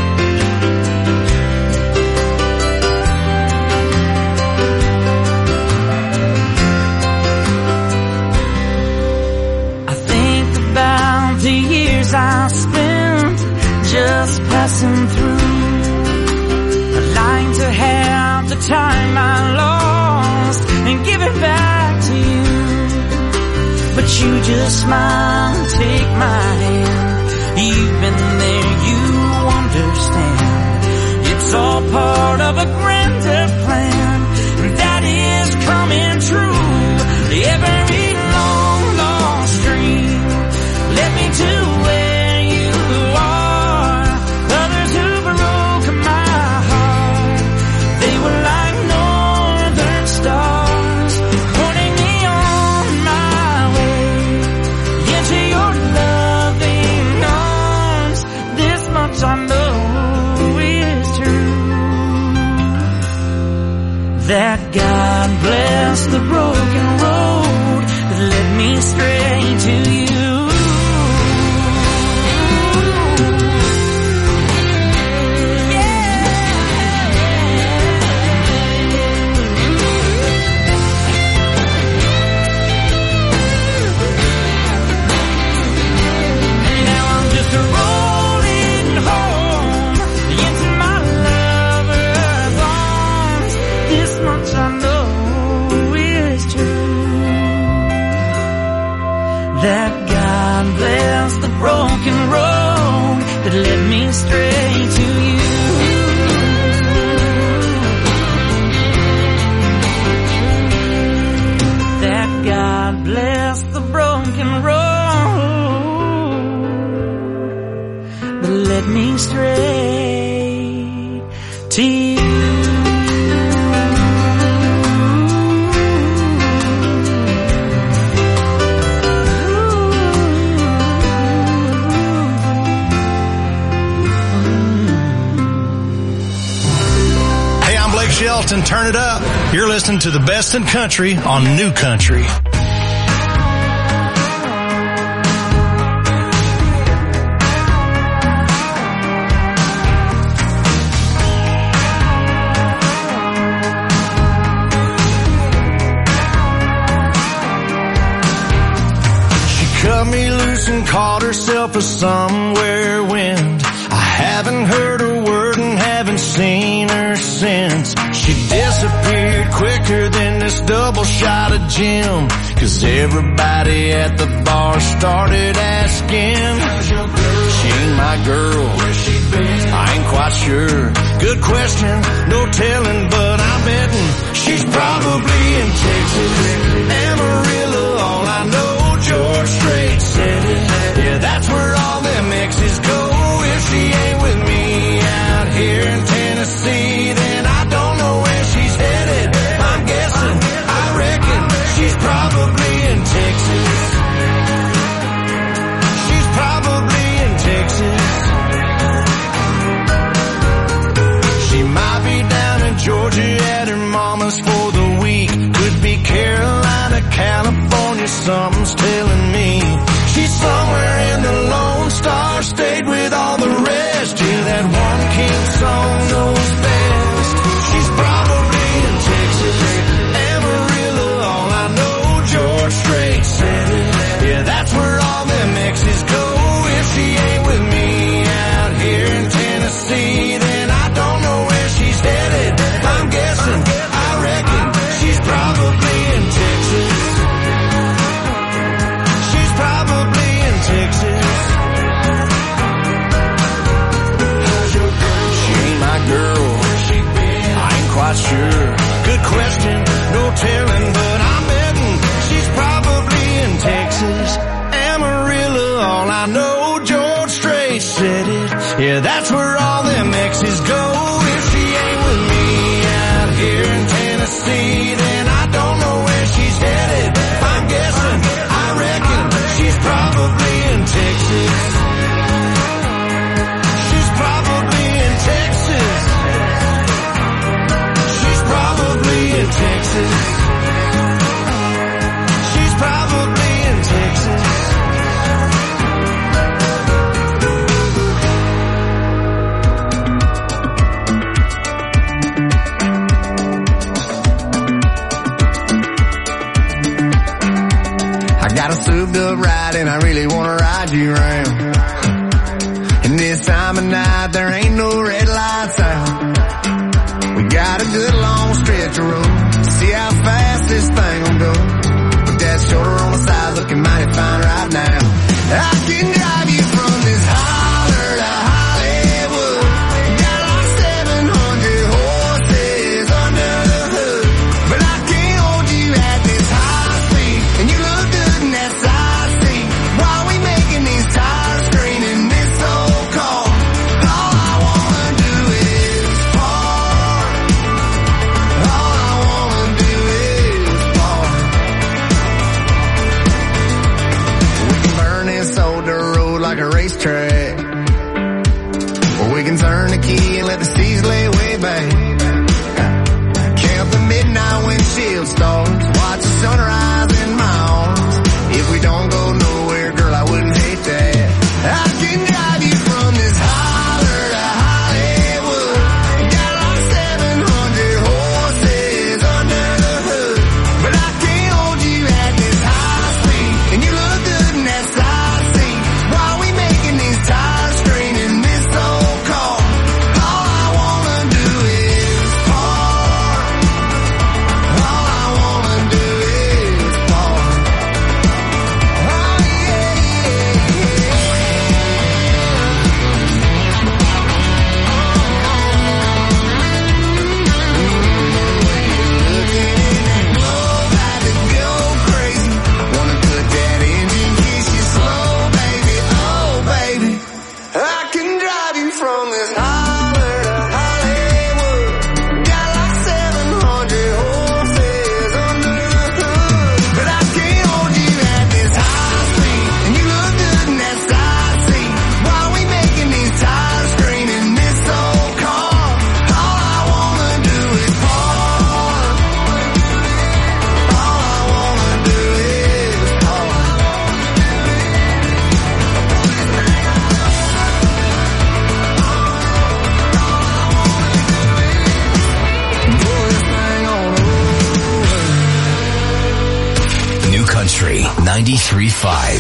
D: I think about the years I spent just passing through, lying to have the time I lost and give it back to you. But you just smile and take my hand. You've been there, you understand. It's all part of a grander plan that is coming true. Every long lost dream led me to where you are. Others who broke my heart, they were like northern stars, pointing me on my way into your loving arms. This much I know is true, that God bless the broken road that led me straight to you. That God bless the broken road that led me straight to you. That God bless the broken road that led me straight to you.
J: Shelton, turn it up. You're listening to the best in country on New Country.
N: She cut me loose and called herself a somewhere wind. I haven't heard a word and haven't seen her since. She disappeared quicker than this double shot of gin, 'cause everybody at the bar started asking, she ain't my girl, where's she been? I ain't quite sure. Good question, no telling, but I'm betting she's probably in Texas. Amarillo, all I know, George Strait said it. Yeah, that's where all them exes go. If she ain't with me out here in Tennessee, then I don't know where she's headed. I'm guessing, I reckon she's probably in Texas. She's probably in Texas. She might be down in Georgia at her mama's for the week. Could be Carolina, California, something's telling me. She's somewhere in the Lone Star State with all the rest. Yeah, that one king song knows best. She's probably in Texas. Amarillo, all I know, George Strait said it. Yeah, good question, no telling, but I'm betting she's probably in Texas. Amarillo, all I know, George Strait said it. Yeah, that's where all them exes go. If she ain't with me out here in Tennessee, then I don't know where she's headed. If I'm guessing, I reckon she's probably in Texas. She's probably in Texas. She's probably in Texas. She's probably in Texas.
E: Got a souped up ride and I really wanna ride you around. And this time of night there ain't no red lights out. We got a good long stretch of road. See how fast this thing will go. With that shoulder on the side looking mighty fine right now. I can drive you from this holler to Hollywood. Got like 700 horses under the hood. But I can't hold you at this high speed. And you look good in that side seat. While we making these tires screaming this old car. All I wanna do is park. All I wanna do is park. We can burn this old dirt road like a racetrack. Or we can turn the key and let the seas lay way back. Count the midnight windshield stars. Watch the sunrise in my arms. If we don't go nowhere, girl, I wouldn't hate that. I can drive you from this holler to Hollywood. Got like 700 horses under the hood. But I can't hold you at this high speed. And you look good in that side seat. While we making these tires screaming this old car. All I wanna do is park. All I wanna do is park. Oh yeah, about to go crazy. Wanna put that engine, kiss you slow, baby. Oh, baby. I can drive you from this holler to Hollywood. Got like 700 horses under the hood. But I can't hold you at this high speed. And you look good in that side seat. While we making these tires screaming this old car. All I wanna do is park. All I wanna do is park. Pull this thing on over.
B: New Country 93.5.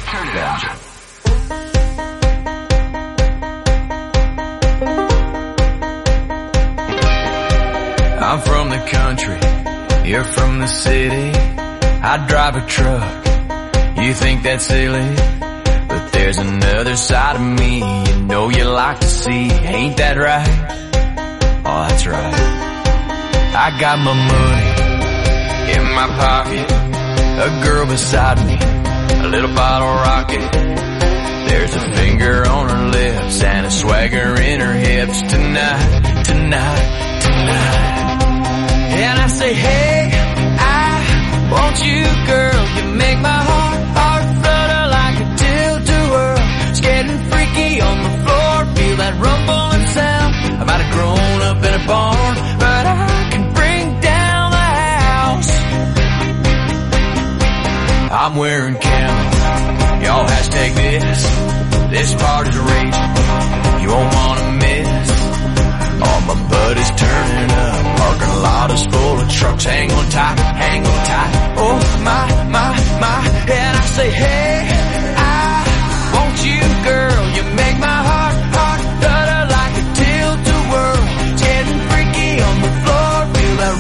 F: I'm from the country, you're from the city. I drive a truck, you think that's silly. But there's another side of me you know you like to see. Ain't that right? Oh, that's right. I got my money in my pocket, a girl beside me, a little bottle rocket. There's a finger on her lips and a swagger in her hips. Tonight, tonight, tonight. And I say, hey, I want you, girl. You make my heart flutter like a tilt-a-whirl. It's getting freaky on the floor. Feel that rumbling sound. I might have grown up in a barn, but I can bring down the house. I'm wearing camo. Y'all hashtag this. This party's raging. You won't wanna miss. All my buddies turning up. Parking lot is full of trucks. Hang on tight, hang on tight. Oh my, my, my. And I say, hey,